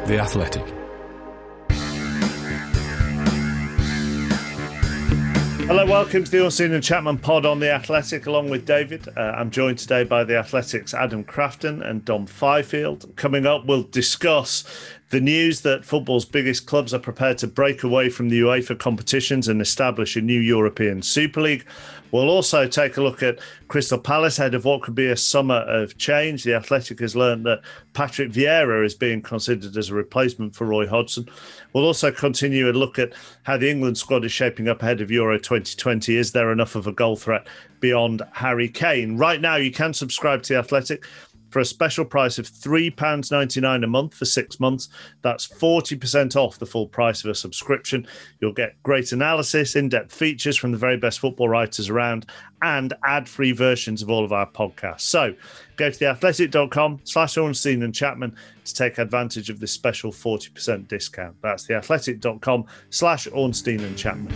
The Athletic. Hello, welcome to the Ornstein and Chapman pod on The Athletic, along with David. I'm joined today by The Athletic's Adam Crafton and Dom Fifield. Coming up, we'll discuss the news that football's biggest clubs are prepared to break away from the UEFA competitions and establish a new European Super League. We'll also take a look at Crystal Palace ahead of what could be a summer of change. The Athletic has learned that Patrick Vieira is being considered as a replacement for Roy Hodgson. We'll also continue and look at how the England squad is shaping up ahead of Euro 2020. Is there enough of a goal threat beyond Harry Kane? Right now, you can subscribe to The Athletic for a special price of £3.99 a month for 6 months. That's 40% off the full price of a subscription. You'll get great analysis, in-depth features from the very best football writers around, and ad-free versions of all of our podcasts. So go to theathletic.com/Ornstein and Chapman to take advantage of this special 40% discount. That's theathletic.com/Ornstein and Chapman.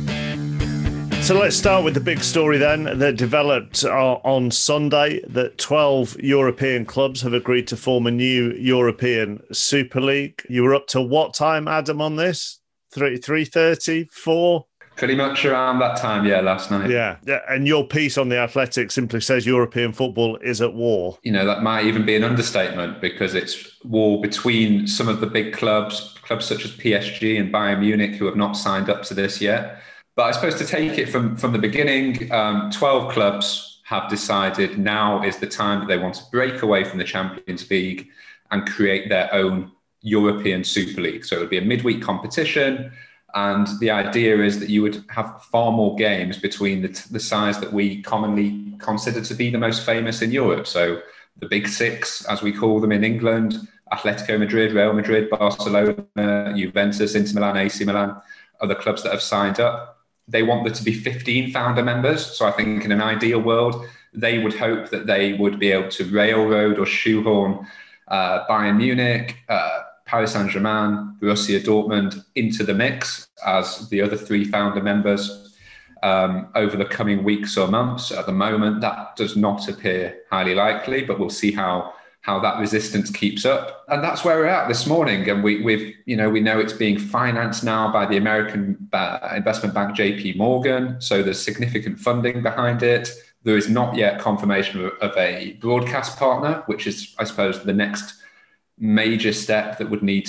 So let's start with the big story then that developed on Sunday, that 12 European clubs have agreed to form a new European Super League. You were up till what time, Adam, on this? 3:30, 4? Pretty much around that time, yeah, last night. Yeah, and your piece on The Athletic simply says European football is at war. You know, that might even be an understatement because it's war between some of the big clubs such as PSG and Bayern Munich, who have not signed up to this yet. But I suppose to take it from the beginning, 12 clubs have decided now is the time that they want to break away from the Champions League and create their own European Super League. So it would be a midweek competition. And the idea is that you would have far more games between the sides that we commonly consider to be the most famous in Europe. So the big six, as we call them in England, Atletico Madrid, Real Madrid, Barcelona, Juventus, Inter Milan, AC Milan, are the clubs that have signed up. They want there to be 15 founder members. So I think in an ideal world, they would hope that they would be able to railroad or shoehorn Bayern Munich, Paris Saint-Germain, Borussia Dortmund into the mix as the other three founder members over the coming weeks or months. At the moment, that does not appear highly likely, but we'll see how that resistance keeps up. And that's where we're at this morning. And we know it's being financed now by the American investment bank JP Morgan. So there's significant funding behind it. There is not yet confirmation of a broadcast partner, which is, I suppose, the next major step that we would need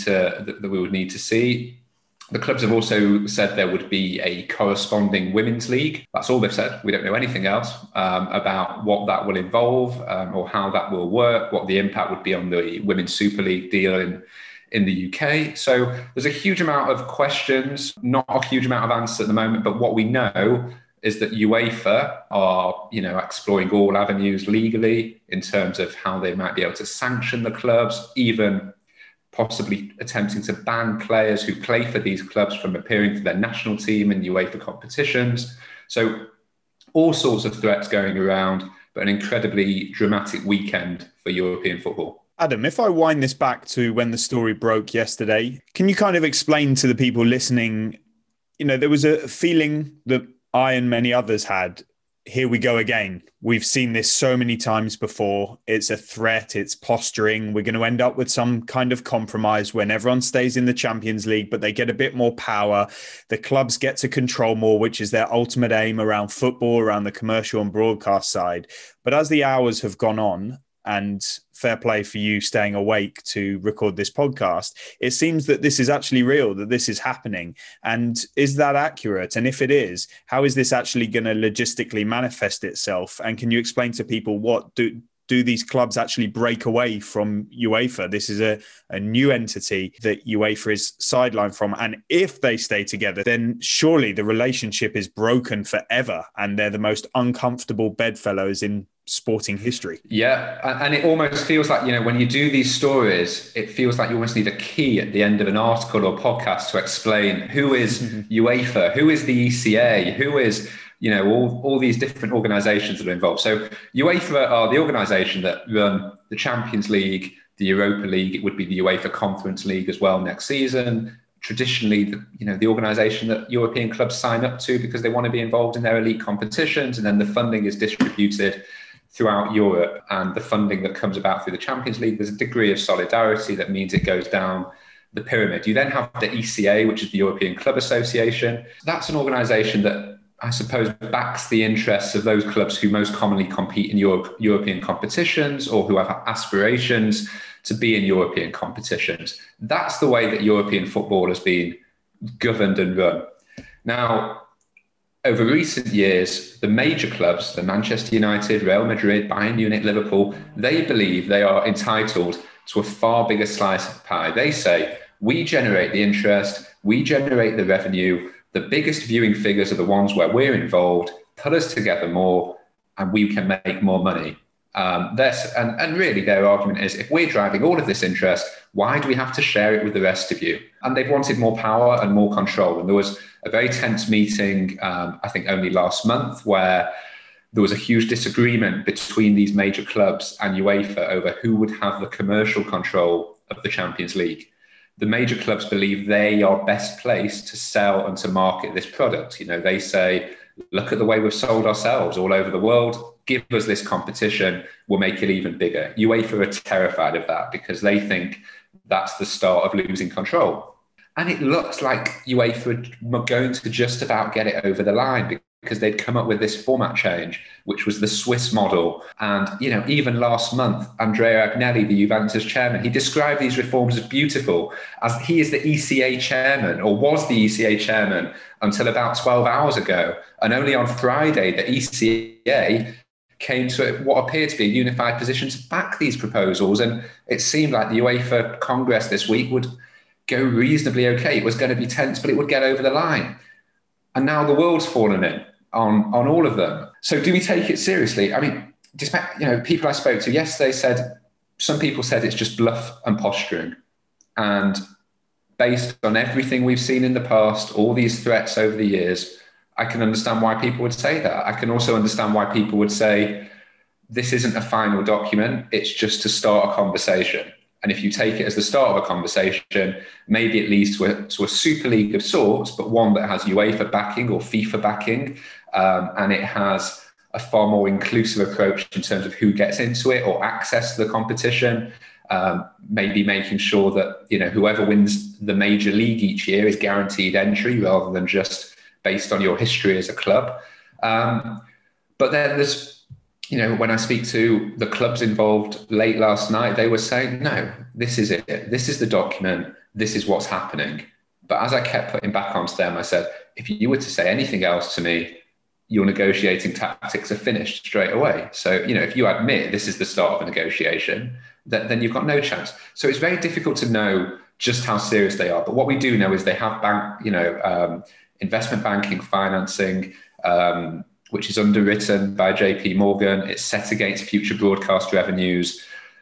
to see. The clubs have also said there would be a corresponding women's league. That's all they've said. We don't know anything else about what that will involve or how that will work, what the impact would be on the Women's Super League deal in the UK. So there's a huge amount of questions, not a huge amount of answers at the moment. But what we know is that UEFA are, exploring all avenues legally in terms of how they might be able to sanction the clubs, even possibly attempting to ban players who play for these clubs from appearing for their national team in UEFA competitions. So all sorts of threats going around, but an incredibly dramatic weekend for European football. Adam, if I wind this back to when the story broke yesterday, can you kind of explain to the people listening, there was a feeling that I and many others had, here we go again. We've seen this so many times before. It's a threat. It's posturing. We're going to end up with some kind of compromise when everyone stays in the Champions League, but they get a bit more power. The clubs get to control more, which is their ultimate aim around football, around the commercial and broadcast side. But as the hours have gone on, and fair play for you staying awake to record this podcast, it seems that this is actually real, that this is happening. And is that accurate? And if it is, how is this actually going to logistically manifest itself? And can you explain to people what do these clubs actually break away from UEFA? This is a new entity that UEFA is sidelined from. And if they stay together, then surely the relationship is broken forever. And they're the most uncomfortable bedfellows in sporting history. Yeah. And it almost feels like, when you do these stories, it feels like you almost need a key at the end of an article or podcast to explain who is UEFA, who is the ECA, who is, all these different organizations that are involved. So UEFA are the organization that run the Champions League, the Europa League. It would be the UEFA Conference League as well next season. Traditionally, the organization that European clubs sign up to because they want to be involved in their elite competitions. And then the funding is distributed throughout Europe, and the funding that comes about through the Champions League, there's a degree of solidarity that means it goes down the pyramid. You then have the ECA, which is the European Club Association. That's an organisation that I suppose backs the interests of those clubs who most commonly compete in European competitions or who have aspirations to be in European competitions. That's the way that European football has been governed and run. Now, over recent years, the major clubs, the Manchester United, Real Madrid, Bayern Munich, Liverpool, they believe they are entitled to a far bigger slice of the pie. They say, we generate the interest, we generate the revenue, the biggest viewing figures are the ones where we're involved, put us together more, and we can make more money. And really their argument is, if we're driving all of this interest, why do we have to share it with the rest of you? And they've wanted more power and more control. And there was a very tense meeting, I think only last month, where there was a huge disagreement between these major clubs and UEFA over who would have the commercial control of the Champions League. The major clubs believe they are best placed to sell and to market this product. You know, they say, look at the way we've sold ourselves all over the world. Give us this competition, we'll make it even bigger. UEFA are terrified of that because they think that's the start of losing control. And it looks like UEFA are going to just about get it over the line because they'd come up with this format change, which was the Swiss model. And, you know, even last month, Andrea Agnelli, the Juventus chairman, he described these reforms as beautiful, as he is the ECA chairman, or was the ECA chairman until about 12 hours ago. And only on Friday, the ECA came to what appeared to be a unified position to back these proposals. And it seemed like the UEFA Congress this week would go reasonably okay. It was going to be tense, but it would get over the line. And now the world's fallen in on all of them. So do we take it seriously? I mean, people I spoke to yesterday said, some people said it's just bluff and posturing. And based on everything we've seen in the past, all these threats over the years, I can understand why people would say that. I can also understand why people would say, this isn't a final document, it's just to start a conversation. And if you take it as the start of a conversation, maybe it leads to a Super League of sorts, but one that has UEFA backing or FIFA backing, and it has a far more inclusive approach in terms of who gets into it or access to the competition. Maybe making sure that, you know, whoever wins the major league each year is guaranteed entry rather than just based on your history as a club. But then there's, you know, when I speak to the clubs involved late last night, they were saying, no, this is it. This is the document. This is what's happening. But as I kept putting back onto them, I said, if you were to say anything else to me, your negotiating tactics are finished straight away. So, you know, if you admit this is the start of a negotiation, then you've got no chance. So it's very difficult to know just how serious they are. But what we do know is they have investment banking financing, which is underwritten by JP Morgan. It's set against future broadcast revenues.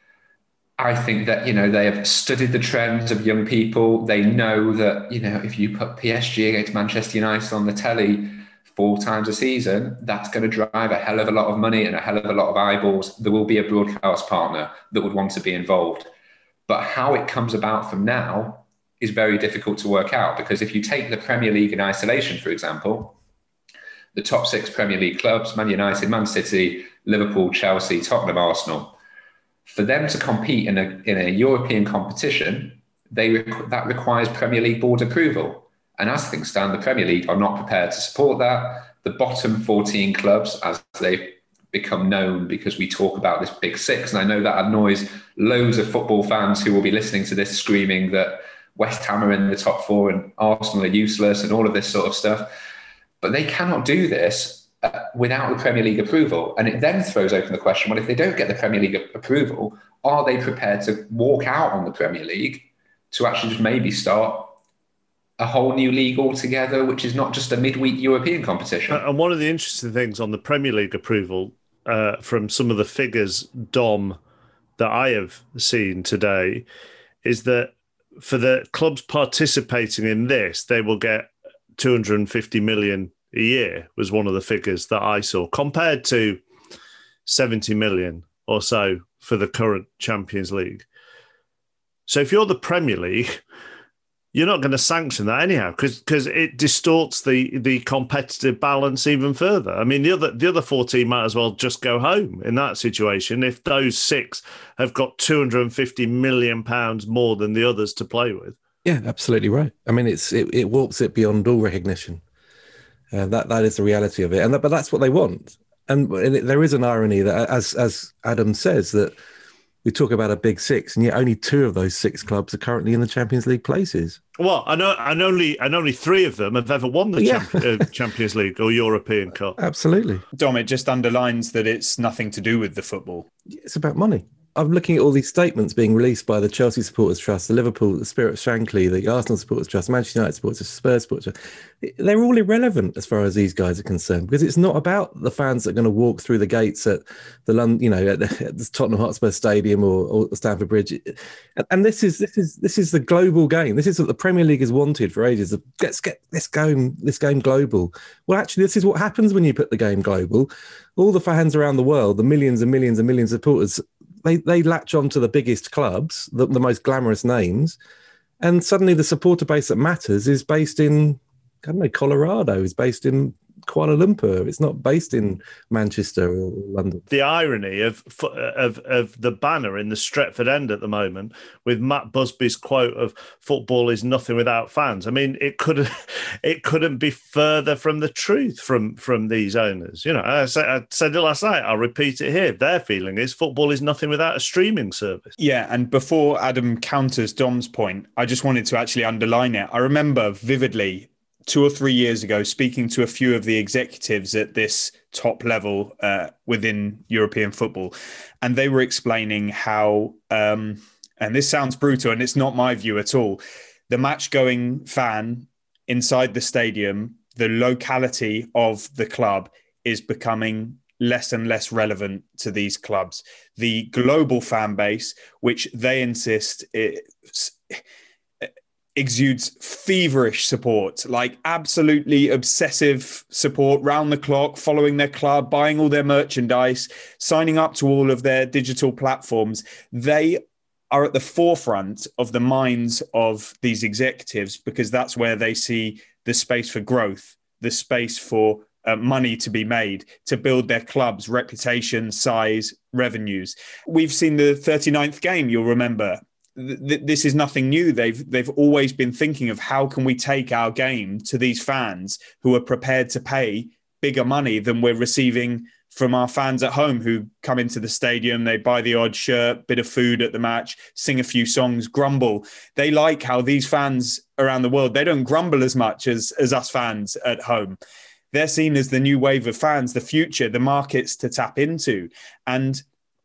I think that, you know, they have studied the trends of young people. They know that, you know, if you put PSG against Manchester United on the telly 4 times a season, that's going to drive a hell of a lot of money and a hell of a lot of eyeballs. There will be a broadcast partner that would want to be involved. But how it comes about from now is very difficult to work out, because if you take the Premier League in isolation, for example, the top 6 Premier League clubs, Man United, Man City, Liverpool, Chelsea, Tottenham, Arsenal, for them to compete in a European competition, that requires Premier League board approval. And as things stand, the Premier League are not prepared to support that. The bottom 14 clubs, as they become known, because we talk about this big 6, and I know that annoys loads of football fans who will be listening to this screaming that West Ham are in the top 4 and Arsenal are useless and all of this sort of stuff. But they cannot do this without the Premier League approval. And it then throws open the question, well, if they don't get the Premier League approval, are they prepared to walk out on the Premier League to actually just maybe start a whole new league altogether, which is not just a midweek European competition? And one of the interesting things on the Premier League approval, from some of the figures, Dom, that I have seen today, is that for the clubs participating in this, they will get 250 million a year, was one of the figures that I saw, compared to 70 million or so for the current Champions League. So if you're the Premier League, you're not going to sanction that anyhow, because it distorts the competitive balance even further. I mean, the other 14 might as well just go home in that situation if those 6 have got £250 million more than the others to play with. Yeah, absolutely right. I mean, it warps it beyond all recognition. That is the reality of it, but that's what they want. And there is an irony that, as Adam says, that we talk about a big six, and yet only 2 of those 6 clubs are currently in the Champions League places. Well, and only 3 of them have ever won the Champions League or European Cup. Absolutely. Dom, it just underlines that it's nothing to do with the football. It's about money. I'm looking at all these statements being released by the Chelsea Supporters Trust, the Liverpool, the Spirit of Shankly, the Arsenal Supporters Trust, Manchester United Supporters Trust, Spurs Supporters Trust. They're all irrelevant as far as these guys are concerned, because it's not about the fans that are going to walk through the gates at the London, at the Tottenham Hotspur Stadium or Stamford Bridge. And this is the global game. This is what the Premier League has wanted for ages. Let's get this game global. Well, actually, this is what happens when you put the game global. All the fans around the world, the millions and millions and millions of supporters, they latch on to the biggest clubs, the most glamorous names, and suddenly the supporter base that matters is based in, I don't know, Colorado, is based in Kuala Lumpur. It's not based in Manchester or London. The irony of the banner in the Stretford End at the moment, with Matt Busby's quote of "Football is nothing without fans." I mean, it couldn't be further from the truth from these owners. I said it last night. I'll repeat it here. Their feeling is football is nothing without a streaming service. Yeah, and before Adam counters Dom's point, I just wanted to actually underline it. I remember vividly 2 or 3 years ago, speaking to a few of the executives at this top level within European football, and they were explaining how, and this sounds brutal, and it's not my view at all, the match-going fan inside the stadium, the locality of the club is becoming less and less relevant to these clubs. The global fan base, which they insist exudes feverish support, like absolutely obsessive support round the clock, following their club, buying all their merchandise, signing up to all of their digital platforms. They are at the forefront of the minds of these executives because that's where they see the space for growth, the space for money to be made, to build their club's reputation, size, revenues. We've seen the 39th game, you'll remember. This is nothing new. They've always been thinking of how can we take our game to these fans who are prepared to pay bigger money than we're receiving from our fans at home who come into the stadium, they buy the odd shirt, bit of food at the match, sing a few songs, grumble. They like how these fans around the world, they don't grumble as much as us fans at home. They're seen as the new wave of fans, the future, the markets to tap into. And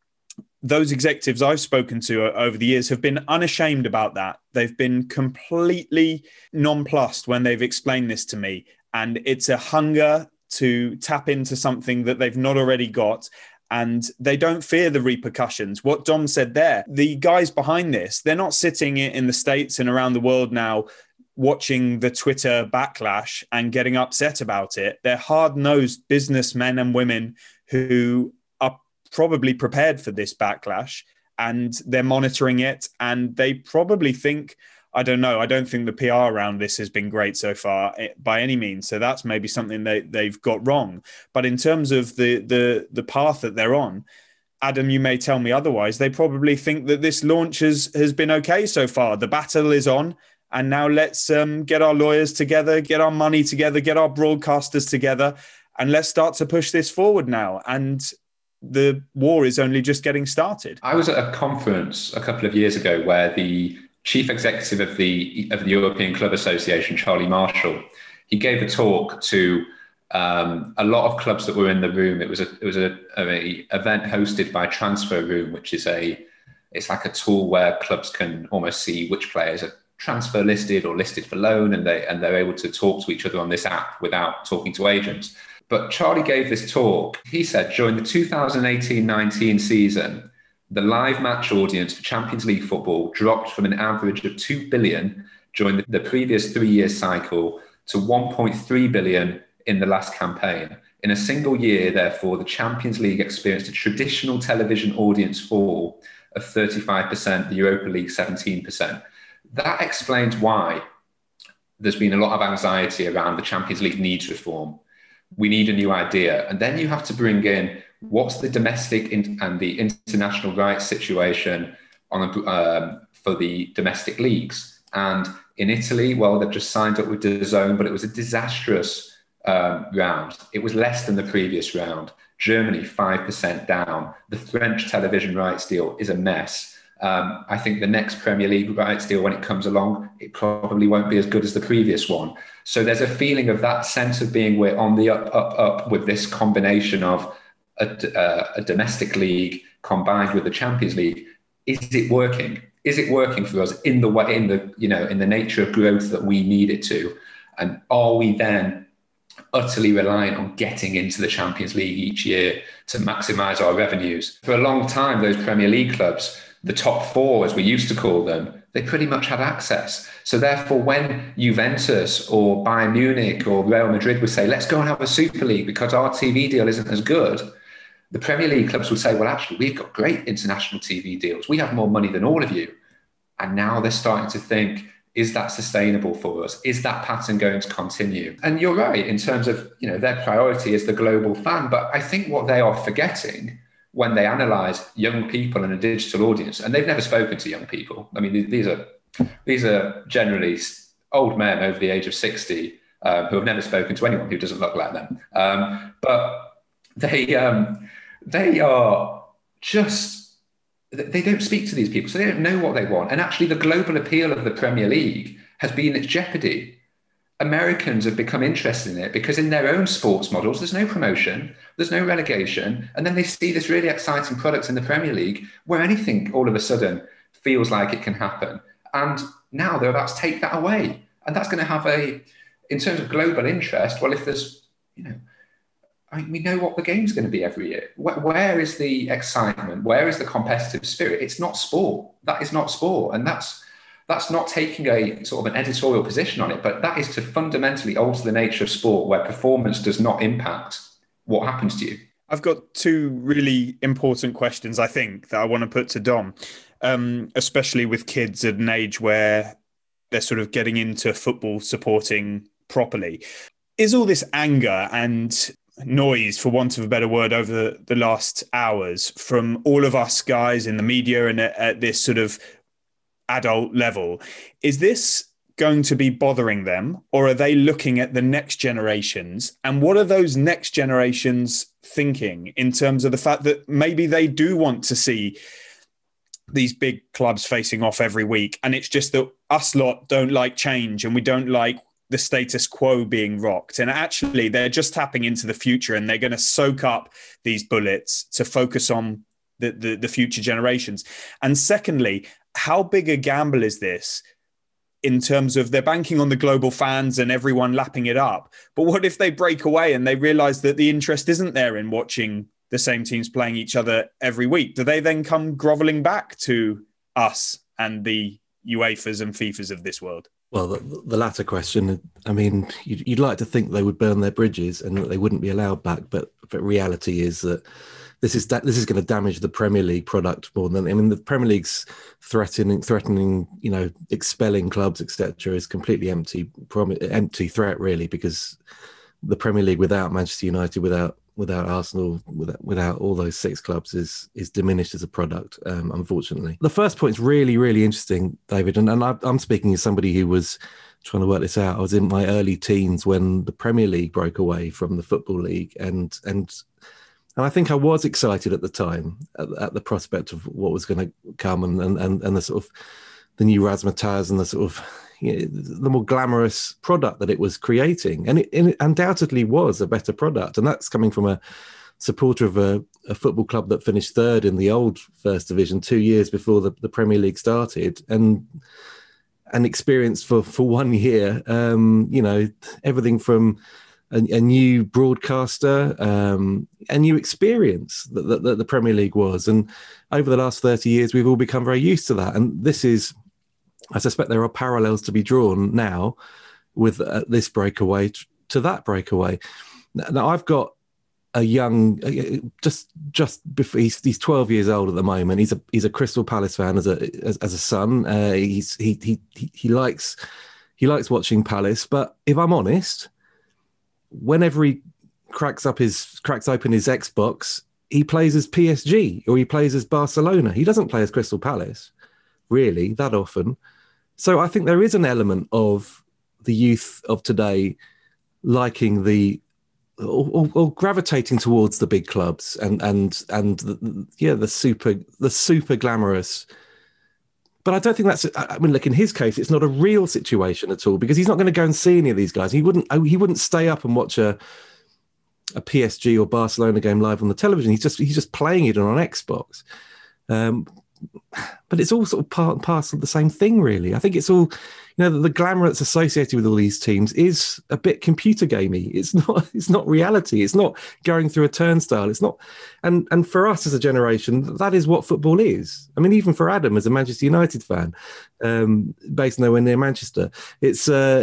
those executives I've spoken to over the years have been unashamed about that. They've been completely nonplussed when they've explained this to me. And it's a hunger to tap into something that they've not already got. And they don't fear the repercussions. What Dom said there, the guys behind this, they're not sitting in the States and around the world now watching the Twitter backlash and getting upset about it. They're hard-nosed businessmen and women who probably prepared for this backlash and they're monitoring it, and they probably think, I don't know, I don't think the PR around this has been great so far by any means. So that's maybe something they've got wrong. But in terms of the path that they're on, Adam, you may tell me otherwise, they probably think that this launch has been okay so far. The battle is on, and now let's get our lawyers together, get our money together, get our broadcasters together, and let's start to push this forward now. And the war is only just getting started. I was at a conference a couple of years ago where the chief executive of the European Club Association, Charlie Marshall, he gave a talk to a lot of clubs that were in the room. It was a event hosted by Transfer Room, which is it's like a tool where clubs can almost see which players are transfer listed or listed for loan, and they're able to talk to each other on this app without talking to agents. But Charlie gave this talk. He said during the 2018-19 season, the live match audience for Champions League football dropped from an average of 2 billion during the previous 3-year cycle to 1.3 billion in the last campaign. In a single year, therefore, the Champions League experienced a traditional television audience fall of 35%, the Europa League 17%. That explains why there's been a lot of anxiety around the Champions League needs reform. We need a new idea. And then you have to bring in what's the domestic and the international rights situation for the domestic leagues. And in Italy, well, they've just signed up with DAZN, but it was a disastrous round. It was less than the previous round. Germany, 5% down. The French television rights deal is a mess. I think the next Premier League rights deal, when it comes along, it probably won't be as good as the previous one. So there's a feeling of that sense of being we're on the up with this combination of a domestic league combined with the Champions League. Is it working? Is it working for us in the nature of growth that we need it to? And are we then utterly reliant on getting into the Champions League each year to maximise our revenues? For a long time, those Premier League clubs, the top four, as we used to call them, they pretty much had access. So therefore, when Juventus or Bayern Munich or Real Madrid would say, let's go and have a Super League because our TV deal isn't as good, the Premier League clubs would say, well, actually, we've got great international TV deals. We have more money than all of you. And now they're starting to think, is that sustainable for us? Is that pattern going to continue? And you're right, in terms of, their priority is the global fan. But I think what they are forgetting when they analyse young people and a digital audience, and they've never spoken to young people. I mean, these are generally old men over the age of 60 who have never spoken to anyone who doesn't look like them. But they are just, they don't speak to these people, so they don't know what they want. And actually the global appeal of the Premier League has been at jeopardy. Americans have become interested in it because in their own sports models, there's no promotion, there's no relegation. And then they see this really exciting product in the Premier League where anything all of a sudden feels like it can happen. And now they're about to take that away. And that's going to have in terms of global interest, well, if there's, we know what the game's going to be every year. Where is the excitement? Where is the competitive spirit? It's not sport. That is not sport. And that's not taking a sort of an editorial position on it, but that is to fundamentally alter the nature of sport where performance does not impact what happens to you. I've got two really important questions, I think, that I want to put to Dom, especially with kids at an age where they're sort of getting into football supporting properly. Is all this anger and noise, for want of a better word, over the last hours from all of us guys in the media and at this sort of adult level, is this going to be bothering them, or are they looking at the next generations? And what are those next generations thinking in terms of the fact that maybe they do want to see these big clubs facing off every week, and it's just that us lot don't like change and we don't like the status quo being rocked, and actually they're just tapping into the future and they're going to soak up these bullets to focus on the future generations? And secondly, how big a gamble is this in terms of they're banking on the global fans and everyone lapping it up? But what if they break away and they realize that the interest isn't there in watching the same teams playing each other every week? Do they then come groveling back to us and the UEFAs and FIFAs of this world? Well, the latter question, I mean, you'd like to think they would burn their bridges and that they wouldn't be allowed back, but reality is that this is going to damage the Premier League product more than, I mean, the Premier League's threatening, expelling clubs, etc., is completely empty threat, really, because the Premier League without Manchester United, without Arsenal, without all those six clubs is diminished as a product, unfortunately. The first point is really, really interesting, David, and I'm speaking as somebody who was trying to work this out. I was in my early teens when the Premier League broke away from the Football League, and I think I was excited at the time at the prospect of what was going to come and the sort of the new razzmatazz and the sort of, the more glamorous product that it was creating. And it undoubtedly was a better product. And that's coming from a supporter of a football club that finished third in the old First Division 2 years before the Premier League started, and experienced for 1 year, everything from a new broadcaster, a new experience that the Premier League was. And over the last 30 years, we've all become very used to that. And this is, I suspect there are parallels to be drawn now with this breakaway to that breakaway. Now, I've got a young, just before he's 12 years old at the moment. He's a Crystal Palace fan as a son. He likes watching Palace. But if I'm honest, whenever he cracks open his Xbox, he plays as PSG or he plays as Barcelona. He doesn't play as Crystal Palace, really, that often. So I think there is an element of the youth of today liking or gravitating towards the big clubs and the super glamorous. But I don't think that's. I mean, look, in his case, it's not a real situation at all, because he's not going to go and see any of these guys. He wouldn't stay up and watch a PSG or Barcelona game live on the television. He's just playing it on Xbox. But it's all sort of part and parcel of the same thing, really. I think it's all, the glamour that's associated with all these teams is a bit computer gamey. It's not reality. It's not going through a turnstile. It's not, and for us as a generation, that is what football is. I mean, even for Adam as a Manchester United fan, based nowhere near Manchester, it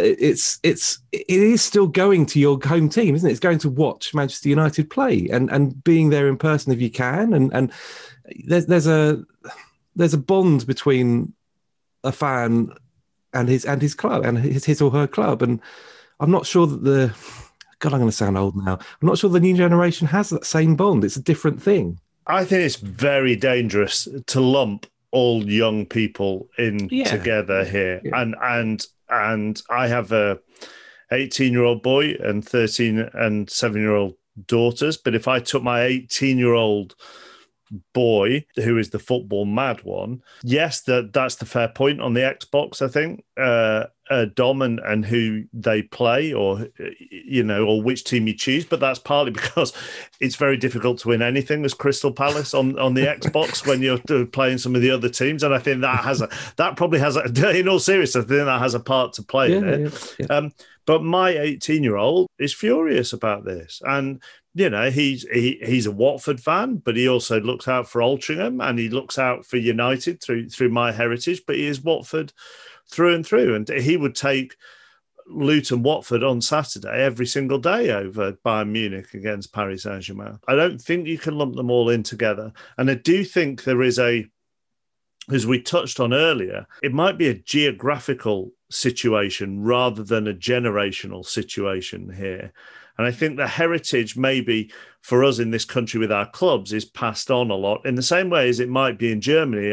is still going to your home team, isn't it? It's going to watch Manchester United play and being there in person if you can, and there's a bond between a fan and his club and his or her club. And I'm not sure that I'm going to sound old now. I'm not sure the new generation has that same bond. It's a different thing. I think it's very dangerous to lump all young people in together here. Yeah. And I have a 18-year-old boy and 13 and 7-year-old daughters. But if I took my 18-year-old boy, who is the football mad one, yes, that's the fair point on the Xbox, I think, Dom, and who they play, or which team you choose. But that's partly because it's very difficult to win anything as Crystal Palace on the Xbox when you're playing some of the other teams. And I think that probably has in all seriousness, I think that has a part to play in it. Yeah. But my 18-year-old is furious about this, and he's a Watford fan, but he also looks out for Altrincham and he looks out for United through my heritage. But he is Watford through and through, and he would take Luton Watford on Saturday every single day over Bayern Munich against Paris Saint-Germain. I don't think you can lump them all in together, and I do think there is as we touched on earlier, it might be a geographical situation rather than a generational situation here. And I think the heritage maybe for us in this country with our clubs is passed on a lot in the same way as it might be in Germany.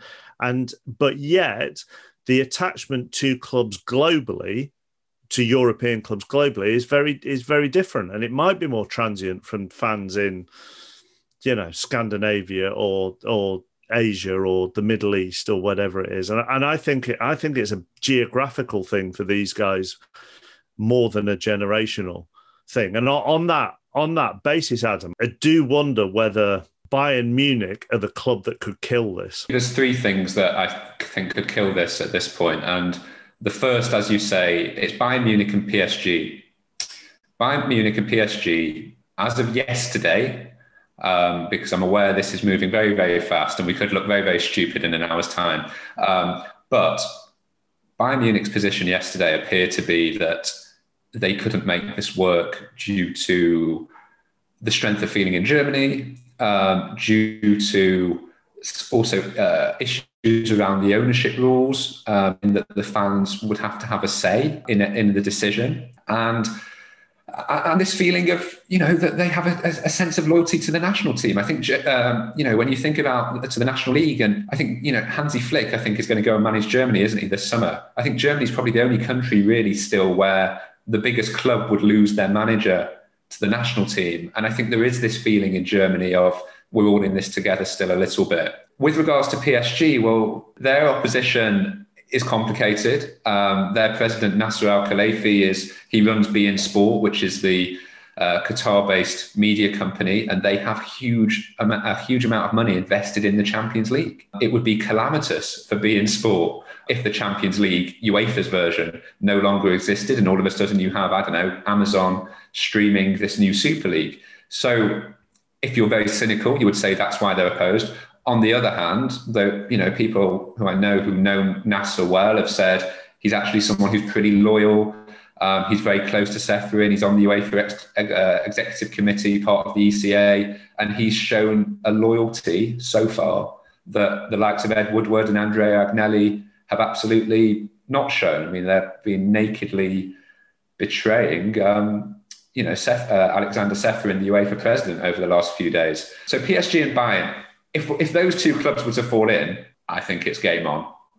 But yet the attachment to clubs globally, to European clubs globally, is very different. And it might be more transient from fans in, Scandinavia or Asia or the Middle East or whatever it is. And I think it's a geographical thing for these guys more than a generational thing. And on that basis, Adam, I do wonder whether Bayern Munich are the club that could kill this. There's three things that I think could kill this at this point. And the first, as you say, it's Bayern Munich and PSG. Bayern Munich and PSG, as of yesterday, because I'm aware this is moving very, very fast and we could look very, very stupid in an hour's time. But Bayern Munich's position yesterday appeared to be that they couldn't make this work due to the strength of feeling in Germany, due to also issues around the ownership rules, in that the fans would have to have a say in the decision. And this feeling of, that they have a sense of loyalty to the national team. I think, when you think about to the National League, and I think, Hansi Flick, I think, is going to go and manage Germany, isn't he, this summer? I think Germany's probably the only country really still where the biggest club would lose their manager to the national team. And I think there is this feeling in Germany of we're all in this together still a little bit. With regards to PSG, well, their opposition is complicated. Their president, Nasser Al-Khelaifi, he runs beIN Sport, which is the Qatar-based media company, and they have a huge amount of money invested in the Champions League. It would be calamitous for beIN Sport if the Champions League, UEFA's version, no longer existed, and all of a sudden you have, Amazon streaming this new Super League. So if you're very cynical, you would say that's why they're opposed. On the other hand, though, people who I know who know Nasser well have said he's actually someone who's pretty loyal. He's very close to Ceferin. He's on the UEFA executive committee, part of the ECA, and he's shown a loyalty so far that the likes of Ed Woodward and Andrea Agnelli have absolutely not shown. I mean, they've been nakedly betraying, Alexander Ceferin, the UEFA president, over the last few days. So PSG and Bayern, if those two clubs were to fall in, I think it's game on.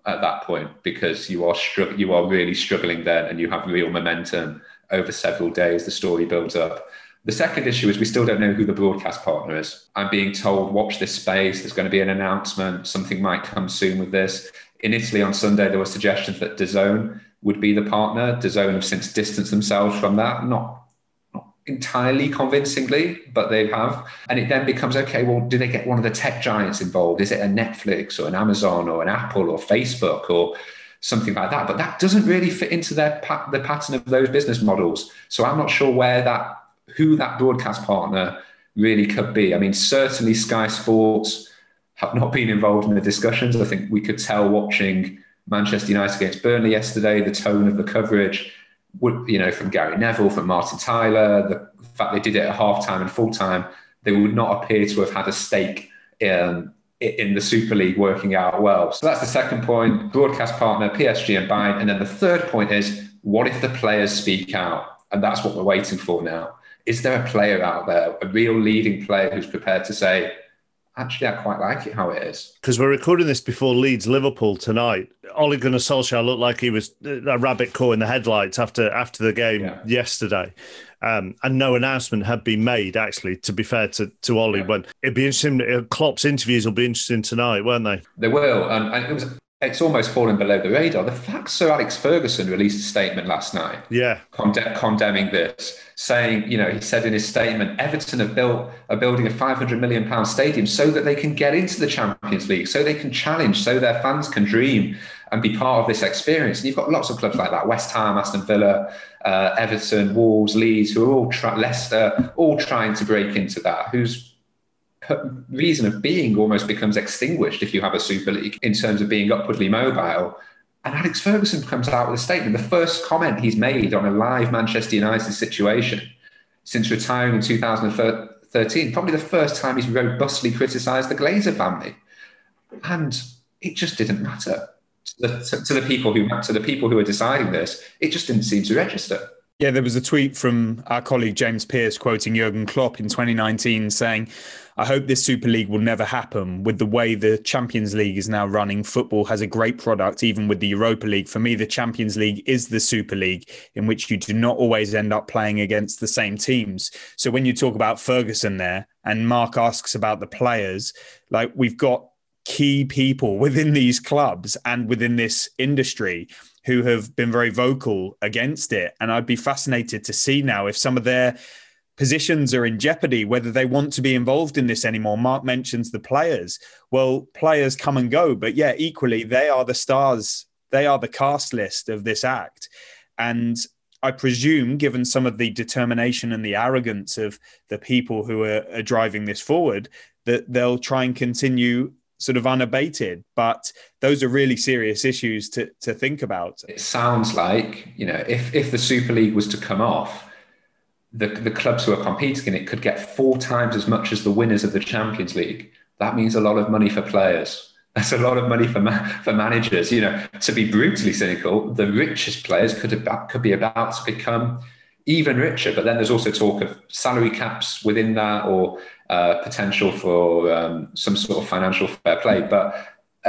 at that point, because you are really struggling then, and you have real momentum over several days. The story builds up. The second issue is we still don't know who the broadcast partner is. I'm being told, watch this space. There's going to be an announcement. Something might come soon with this. In Italy on Sunday, there were suggestions that DAZN would be the partner. DAZN have since distanced themselves from that. Not entirely convincingly, but they have. And it then becomes, okay, well, do they get one of the tech giants involved? Is it a Netflix or an Amazon or an Apple or Facebook or something like that? But that doesn't really fit into the pattern of those business models. So I'm not sure who that broadcast partner really could be. I mean, certainly Sky Sports have not been involved in the discussions. I think we could tell watching Manchester United against Burnley yesterday, the tone of the coverage would, from Gary Neville, from Martin Tyler, the fact they did it at half-time and full-time, they would not appear to have had a stake in the Super League working out well. So that's the second point, broadcast partner, PSG and Bayern. And then the third point is, what if the players speak out? And that's what we're waiting for now. Is there a player out there, a real leading player who's prepared to say, actually, I quite like it how it is? Because we're recording this before Leeds-Liverpool tonight. Ole Gunnar Solskjaer looked like he was a rabbit caught in the headlights after the game yesterday. And no announcement had been made, actually, to be fair to Ole. Yeah. When it'd be interesting, Klopp's interviews will be interesting tonight, won't they? They will. And it's almost fallen below the radar. The fact Sir Alex Ferguson released a statement last night, condemning this, saying, he said in his statement, Everton are building a £500 million stadium so that they can get into the Champions League, so they can challenge, so their fans can dream and be part of this experience. And you've got lots of clubs like that: West Ham, Aston Villa, Everton, Wolves, Leeds, who are Leicester, all trying to break into that. Whose reason of being almost becomes extinguished if you have a Super League in terms of being upwardly mobile. And Alex Ferguson comes out with a statement, the first comment he's made on a live Manchester United situation since retiring in 2013, probably the first time he's robustly criticised the Glazer family. And it just didn't matter to the people who were deciding this. It just didn't seem to register. Yeah, there was a tweet from our colleague James Pearce quoting Jurgen Klopp in 2019 saying, I hope this Super League will never happen. With the way the Champions League is now running, football has a great product, even with the Europa League. For me, the Champions League is the Super League, in which you do not always end up playing against the same teams. So when you talk about Ferguson there, and Mark asks about the players, like, we've got key people within these clubs and within this industry who have been very vocal against it. And I'd be fascinated to see now if some of their positions are in jeopardy, whether they want to be involved in this anymore. Mark mentions the players. Well, players come and go, but yeah, equally, they are the stars. They are the cast list of this act. And I presume, given some of the determination and the arrogance of the people who are driving this forward, that they'll try and continue sort of unabated. But those are really serious issues to think about. It sounds like, if the Super League was to come off, the clubs who are competing in it could get 4 times as much as the winners of the Champions League. That means a lot of money for players. That's a lot of money for managers. To be brutally cynical, the richest players could be about to become even richer. But then there's also talk of salary caps within that, or potential for some sort of financial fair play. But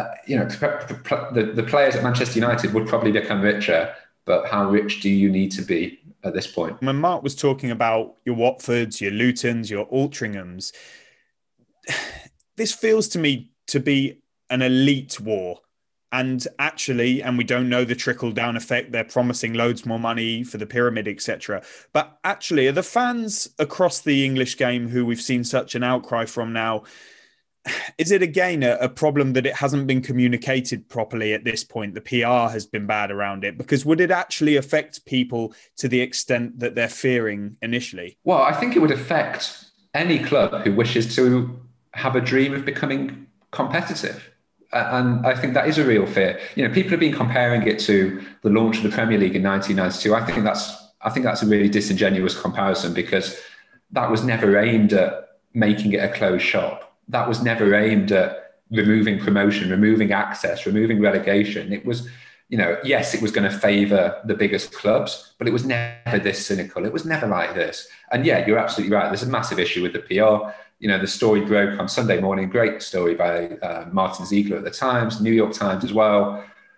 the players at Manchester United would probably become richer. But how rich do you need to be at this point? When Mark was talking about your Watfords, your Lutons, your Altrinchams, this feels to me to be an elite war. And actually, and we don't know the trickle-down effect, they're promising loads more money for the pyramid, etc. But actually, are the fans across the English game who we've seen such an outcry from now, is it again a problem that it hasn't been communicated properly at this point? The PR has been bad around it, because would it actually affect people to the extent that they're fearing initially? Well, I think it would affect any club who wishes to have a dream of becoming competitive. And I think that is a real fear. People have been comparing it to the launch of the Premier League in 1992. I think that's a really disingenuous comparison, because that was never aimed at making it a closed shop. That was never aimed at removing promotion, removing access, removing relegation. It was, yes, it was going to favour the biggest clubs, but it was never this cynical. It was never like this. And yeah, you're absolutely right. There's a massive issue with the PR. The story broke on Sunday morning. Great story by Martin Ziegler at the Times, New York Times as well.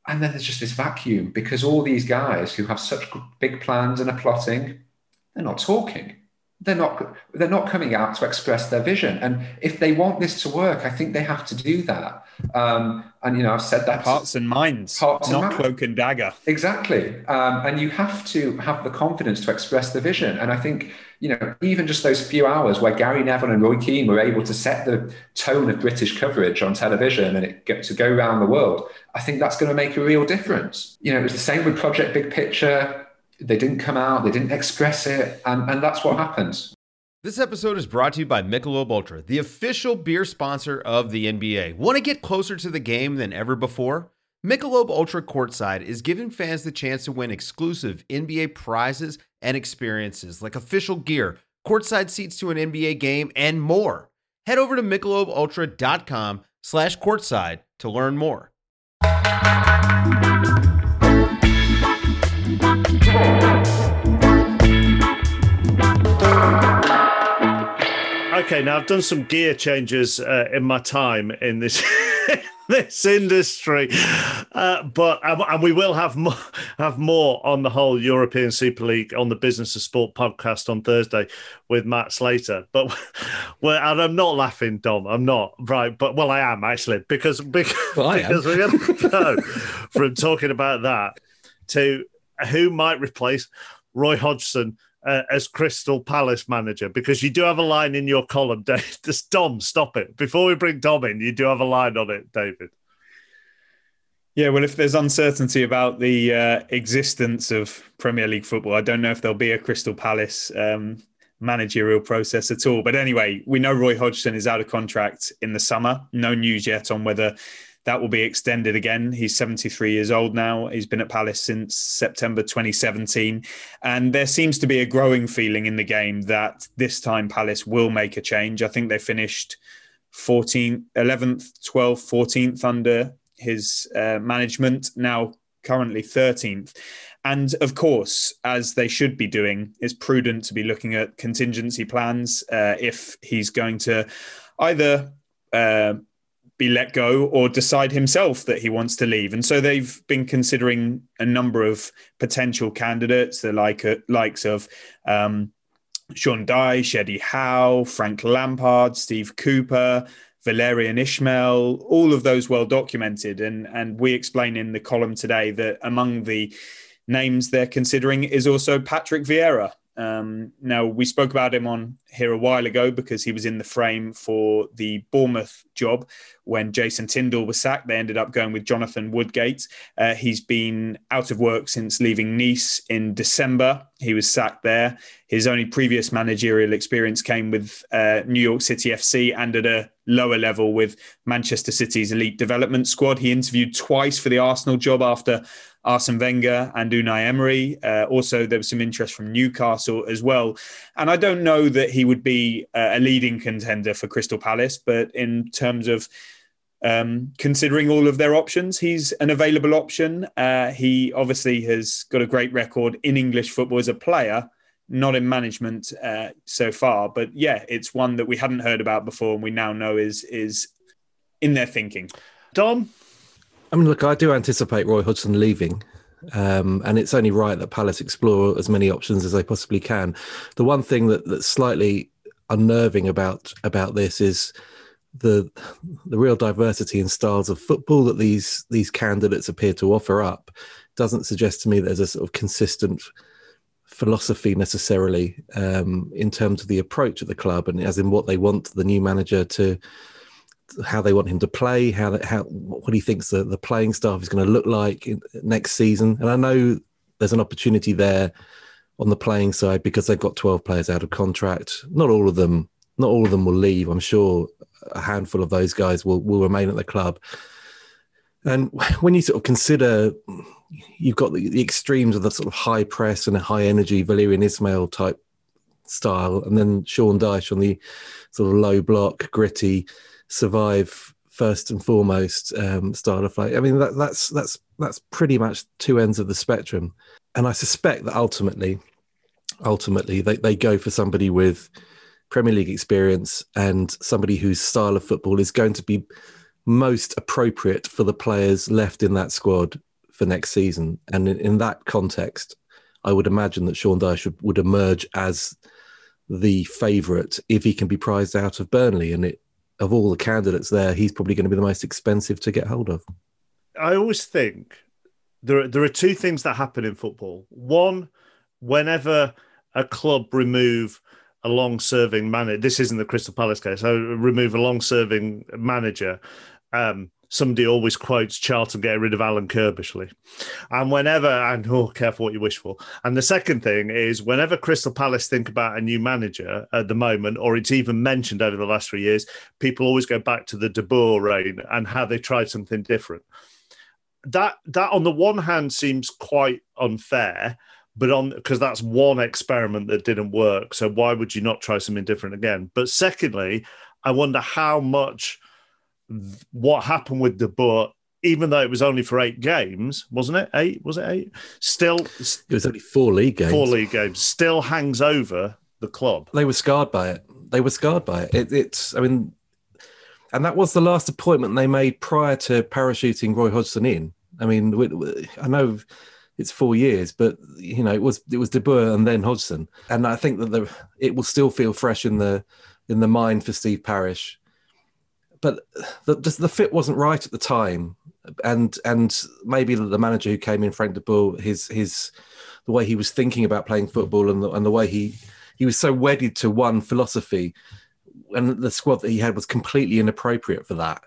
And then there's just this vacuum because all these guys who have such big plans and are plotting, they're not talking. They're not coming out to express their vision. And if they want this to work, I think they have to do that. And, I've said that. Hearts and minds, not cloak and dagger. Exactly. And you have to have the confidence to express the vision. And I think, even just those few hours where Gary Neville and Roy Keane were able to set the tone of British coverage on television and it get to go around the world, I think that's going to make a real difference. It was the same with Project Big Picture. They didn't come out, they didn't express it, and that's what happens. This episode is brought to you by Michelob Ultra, the official beer sponsor of the NBA. Want to get closer to the game than ever before? Michelob Ultra Courtside is giving fans the chance to win exclusive NBA prizes and experiences like official gear, courtside seats to an NBA game, and more. Head over to MichelobUltra.com/courtside to learn more. Okay, now I've done some gear changes in my time in this this industry, but we will have more on the whole European Super League on the Business of Sport podcast on Thursday with Matt Slater. But and I'm not laughing, Dom. I'm not, right? But I am actually because we're going to go from talking about that to who might replace Roy Hodgson as Crystal Palace manager, because you do have a line in your column, Dave. Just Dom, stop it. Before we bring Dom in, you do have a line on it, David. Yeah, well, if there's uncertainty about the existence of Premier League football, I don't know if there'll be a Crystal Palace managerial process at all. But anyway, we know Roy Hodgson is out of contract in the summer. No news yet on whether that will be extended again. He's 73 years old now. He's been at Palace since September 2017. And there seems to be a growing feeling in the game that this time Palace will make a change. I think they finished 11th, 12th, 14th under his management, now currently 13th. And of course, as they should be doing, it's prudent to be looking at contingency plans if he's going to either be let go or decide himself that he wants to leave. And so they've been considering a number of potential candidates, the likes of Sean Dyche, Eddie Howe, Frank Lampard, Steve Cooper, Valerian Ismail, all of those well documented. And we explain in the column today that among the names they're considering is also Patrick Vieira. Now, we spoke about him on here a while ago because he was in the frame for the Bournemouth job when Jason Tindall was sacked. They ended up going with Jonathan Woodgate. He's been out of work since leaving Nice in December. He was sacked there. His only previous managerial experience came with New York City FC and at a lower level with Manchester City's elite development squad. He interviewed twice for the Arsenal job after Arsene Wenger and Unai Emery. Also, there was some interest from Newcastle as well. And I don't know that he would be a leading contender for Crystal Palace, but in terms of considering all of their options, he's an available option. He obviously has got a great record in English football as a player, not in management so far. But yeah, it's one that we hadn't heard about before and we now know is in their thinking. Dom? I mean, look, I do anticipate Roy Hodgson leaving, and it's only right that Palace explore as many options as they possibly can. The one thing that's slightly unnerving about this is the real diversity in styles of football that these candidates appear to offer up. Doesn't suggest to me there's a sort of consistent philosophy necessarily in terms of the approach at the club, and as in what they want the new manager to. How they want him to play, what he thinks the playing staff is going to look like next season. And I know there's an opportunity there on the playing side because they've got 12 players out of contract. Not all of them will leave. I'm sure a handful of those guys will remain at the club. And when you sort of consider, you've got the extremes of the sort of high press and a high energy Valerian Ismail type style, and then Sean Dyche on the sort of low block, gritty, survive first and foremost style of play. I mean, that's pretty much two ends of the spectrum. And I suspect that ultimately they go for somebody with Premier League experience and somebody whose style of football is going to be most appropriate for the players left in that squad for next season. And in that context, I would imagine that Sean Dyche would emerge as the favourite if he can be prized out of Burnley. And of all the candidates there, he's probably going to be the most expensive to get hold of. I always think there are two things that happen in football. One, whenever a club remove a long-serving manager, this isn't the Crystal Palace case, so remove a long-serving manager, somebody always quotes Charlton getting rid of Alan Kirbishley. And careful what you wish for. And the second thing is whenever Crystal Palace think about a new manager at the moment, or it's even mentioned over the last 3 years, people always go back to the De Boer reign and how they tried something different. That on the one hand seems quite unfair, but because that's one experiment that didn't work. So why would you not try something different again? But secondly, I wonder how much what happened with De Boer, even though it was only for 8 games, wasn't it? 8? Was it 8? Still, it was only 4 league games. 4 league games still hangs over the club. They were scarred by it. It's, I mean, and that was the last appointment they made prior to parachuting Roy Hodgson in. I mean, I know it's 4 years, but you know, it was De Boer and then Hodgson, and I think that it will still feel fresh in the mind for Steve Parish. But the fit wasn't right at the time, and maybe the manager who came in, Frank De Boer, the way he was thinking about playing football and the way he was so wedded to one philosophy, and the squad that he had was completely inappropriate for that.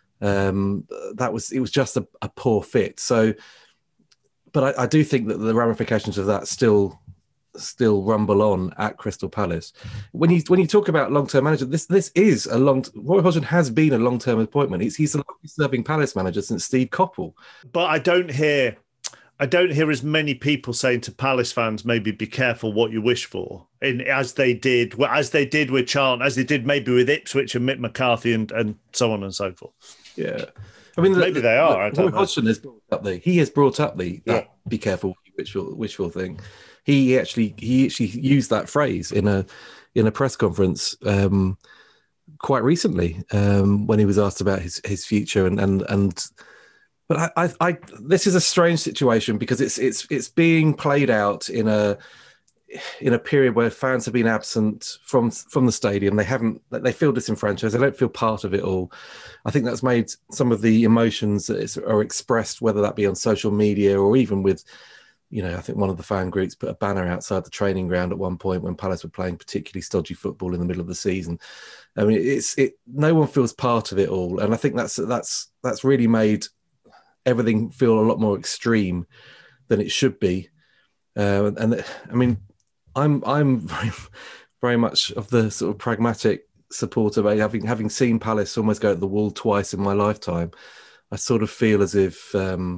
It was just a poor fit. So, but I do think that the ramifications of that still rumble on at Crystal Palace. When you talk about long-term manager, this is Roy Hodgson has been a long-term appointment. He's a serving Palace manager since Steve Coppell. But I don't hear as many people saying to Palace fans, maybe be careful what you wish for, as they did with Charlton, as they did maybe with Ipswich and Mick McCarthy and so on and so forth. Yeah, I mean maybe they are. I don't know. Hodgson has brought up the be careful what you wish for thing. He actually used that phrase in a press conference quite recently when he was asked about his future but I this is a strange situation because it's being played out in a period where fans have been absent from the stadium. They feel disenfranchised. They don't feel part of it all. I think that's made some of the emotions that are expressed, whether that be on social media or even with, you know, I think one of the fan groups put a banner outside the training ground at one point when Palace were playing particularly stodgy football in the middle of the season. I mean, no one feels part of it all, and I think that's really made everything feel a lot more extreme than it should be. And I mean, I'm very, very much of the sort of pragmatic supporter. Having seen Palace almost go at the wall twice in my lifetime, I sort of feel as if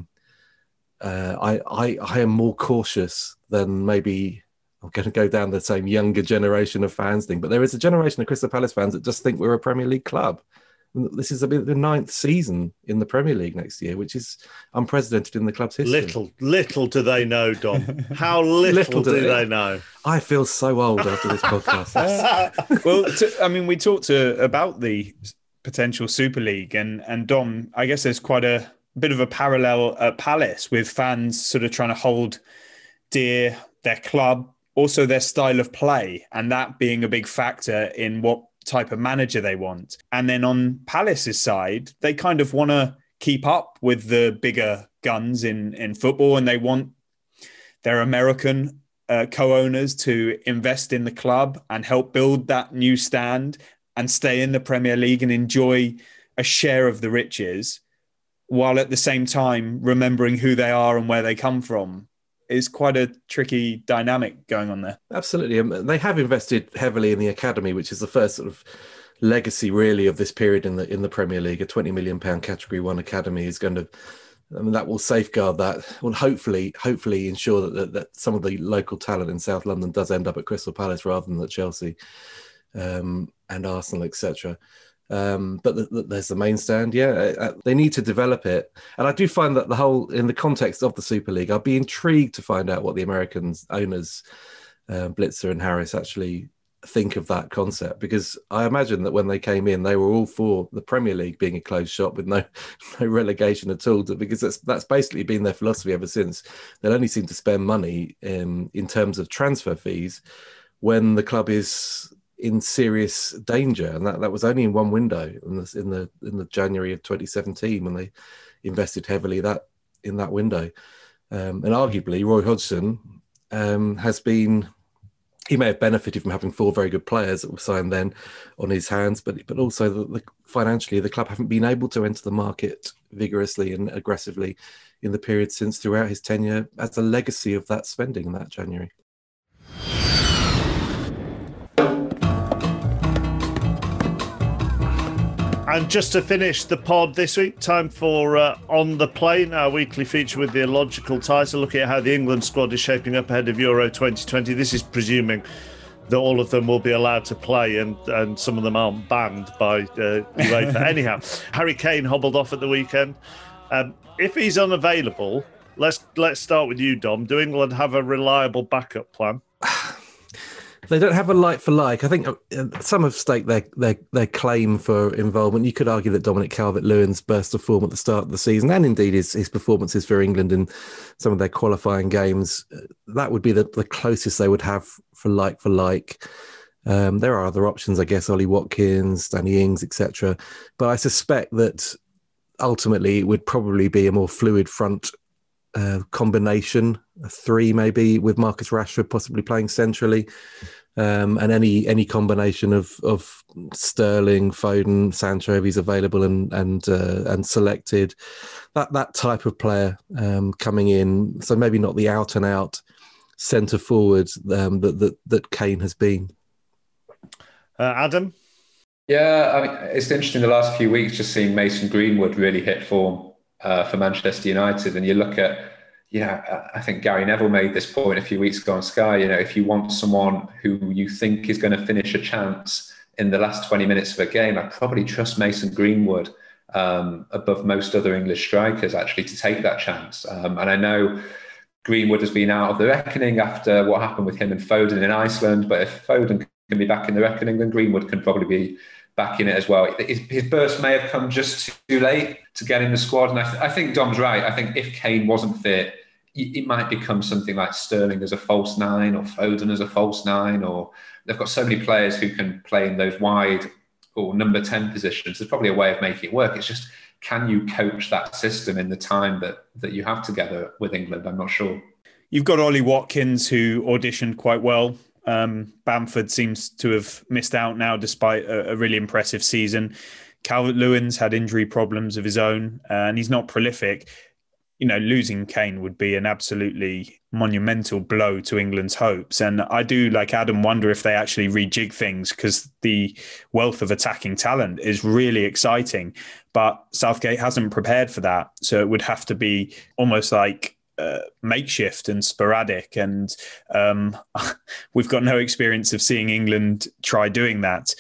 I am more cautious than maybe I'm going to go down the same younger generation of fans thing. But there is a generation of Crystal Palace fans that just think we're a Premier League club. This is the 9th season in the Premier League next year, which is unprecedented in the club's history. Little do they know, Dom. How little do they know? I feel so old after this podcast. Well, we talked about the potential Super League, and Dom, I guess there's quite a bit of a parallel at Palace with fans sort of trying to hold dear their club, also their style of play, and that being a big factor in what type of manager they want. And then on Palace's side, they kind of want to keep up with the bigger guns in football, and they want their American co-owners to invest in the club and help build that new stand and stay in the Premier League and enjoy a share of the riches, while at the same time remembering who they are and where they come from. Is quite a tricky dynamic going on there. Absolutely. They have invested heavily in the academy, which is the first sort of legacy really of this period in the Premier League. A £20 million Category 1 academy is going to, that will safeguard that. Will hopefully ensure that some of the local talent in South London does end up at Crystal Palace rather than at Chelsea and Arsenal, etc. But there's the main stand. They need to develop it, and I do find that in the context of the Super League, I'd be intrigued to find out what the American owners, Blitzer and Harris, actually think of that concept, because I imagine that when they came in, they were all for the Premier League being a closed shop with no relegation at all, because that's basically been their philosophy ever since. They'll only seem to spend money in terms of transfer fees when the club is in serious danger, and that was only in one window in the January of 2017 when they invested heavily in that window. And arguably Roy Hodgson has been. He may have benefited from having 4 very good players that were signed then on his hands, but also financially, the club haven't been able to enter the market vigorously and aggressively in the period since, throughout his tenure, as a legacy of that spending in that January. And just to finish the pod this week, time for On the Plane, our weekly feature with the illogical title, looking at how the England squad is shaping up ahead of Euro 2020. This is presuming that all of them will be allowed to play and some of them aren't banned by UEFA. Anyhow, Harry Kane hobbled off at the weekend. If he's unavailable, let's start with you, Dom. Do England have a reliable backup plan? They don't have a like for like. I think some have staked their claim for involvement. You could argue that Dominic Calvert-Lewin's burst of form at the start of the season, and indeed his performances for England in some of their qualifying games, that would be the closest they would have for like. There are other options, I guess, Ollie Watkins, Danny Ings, etc. But I suspect that ultimately it would probably be a more fluid front combination, a 3 maybe, with Marcus Rashford possibly playing centrally, and any combination of Sterling, Foden, Sancho if he's available and selected, that type of player coming in. So maybe not the out and out centre forward that Kane has been. Adam? Yeah, I mean, it's interesting the last few weeks just seeing Mason Greenwood really hit form for Manchester United. And you look at, I think Gary Neville made this point a few weeks ago on Sky, if you want someone who you think is going to finish a chance in the last 20 minutes of a game, I'd probably trust Mason Greenwood above most other English strikers actually to take that chance. And I know Greenwood has been out of the reckoning after what happened with him and Foden in Iceland, but if Foden can be back in the reckoning, then Greenwood can probably be back in it as well. His burst may have come just too late to get in the squad. And I think Dom's right. I think if Kane wasn't fit, it might become something like Sterling as a false 9 or Foden as a false 9, or they've got so many players who can play in those wide or number 10 positions. There's probably a way of making it work. It's just, can you coach that system in the time that you have together with England? I'm not sure. You've got Ollie Watkins, who auditioned quite well. Bamford seems to have missed out now despite a really impressive season. Calvert-Lewin's had injury problems of his own, and he's not prolific. Losing Kane would be an absolutely monumental blow to England's hopes. And I do, like Adam, wonder if they actually rejig things, because the wealth of attacking talent is really exciting. But Southgate hasn't prepared for that. So it would have to be almost like makeshift and sporadic, and we've got no experience of seeing England try doing that.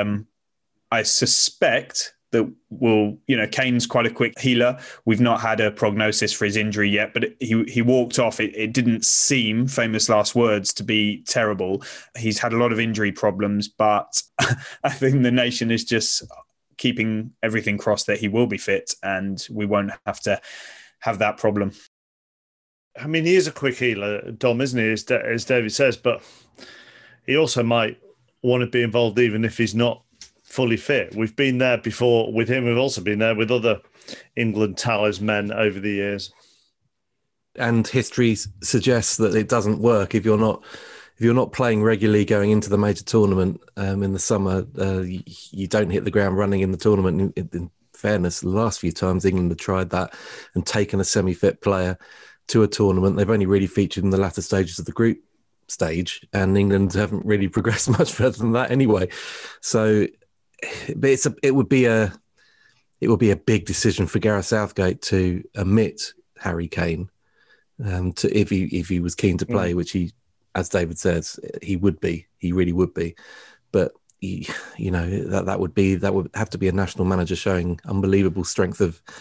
I suspect that Kane's quite a quick healer. We've not had a prognosis for his injury yet, but he walked off. It didn't seem, famous last words, to be terrible. He's had a lot of injury problems, but I think the nation is just keeping everything crossed that he will be fit and we won't have to have that problem. I mean, he is a quick healer, Dom, isn't he, as David says, but he also might want to be involved even if he's not fully fit. We've been there before with him. We've also been there with other England talisman over the years. And history suggests that it doesn't work if you're not playing regularly going into the major tournament in the summer. You don't hit the ground running in the tournament. In fairness, the last few times England have tried that and taken a semi-fit player to a tournament, they've only really featured in the latter stages of the group stage, and England haven't really progressed much further than that anyway. So, but it would be a big decision for Gareth Southgate to omit Harry Kane, if he was keen to play, which he, as David says, he really would be. But that would have to be a national manager showing unbelievable strength of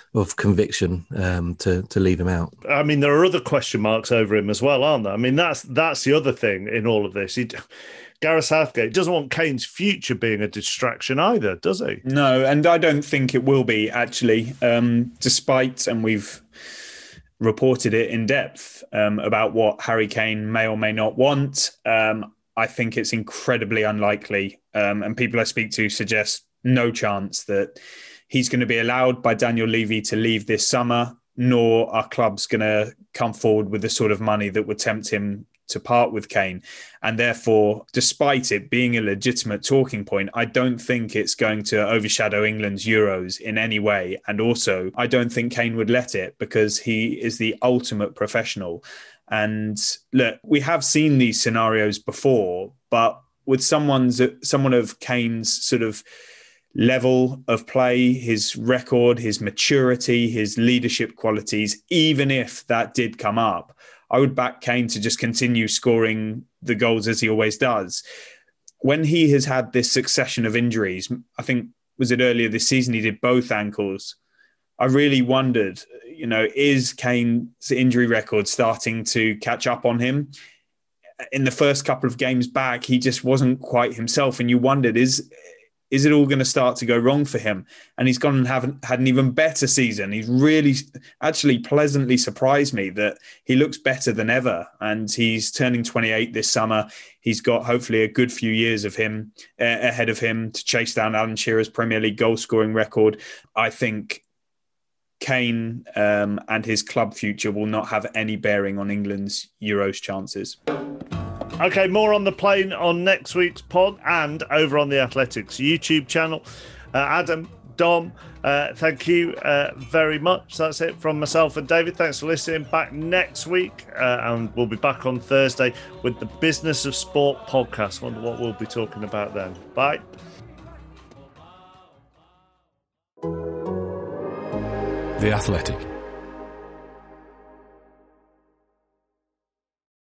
of conviction to leave him out. I mean, there are other question marks over him as well, aren't there? I mean, that's the other thing in all of this. Gareth Southgate doesn't want Kane's future being a distraction either, does he? No, and I don't think it will be, actually, despite, and we've reported it in depth about what Harry Kane may or may not want. I think it's incredibly unlikely, and people I speak to suggest no chance that he's going to be allowed by Daniel Levy to leave this summer, nor are clubs going to come forward with the sort of money that would tempt him to part with Kane. And therefore, despite it being a legitimate talking point, I don't think it's going to overshadow England's Euros in any way. And also, I don't think Kane would let it, because he is the ultimate professional. And look, we have seen these scenarios before, but with someone of Kane's sort of level of play, his record, his maturity, his leadership qualities, even if that did come up, I would back Kane to just continue scoring the goals as he always does. When he has had this succession of injuries, I think, was it earlier this season, he did both ankles. I really wondered, is Kane's injury record starting to catch up on him? In the first couple of games back, he just wasn't quite himself. And you wondered, is it all going to start to go wrong for him? And he's gone and had an even better season. He's really actually pleasantly surprised me that he looks better than ever. And he's turning 28 this summer. He's got hopefully a good few years of him ahead of him to chase down Alan Shearer's Premier League goal scoring record. I think Kane and his club future will not have any bearing on England's Euros chances. Okay, more on the plane on next week's pod and over on the Athletics YouTube channel. Adam, Dom, thank you very much. That's it from myself and David. Thanks for listening. Back next week, and we'll be back on Thursday with the Business of Sport podcast. Wonder what we'll be talking about then. Bye. The Athletic.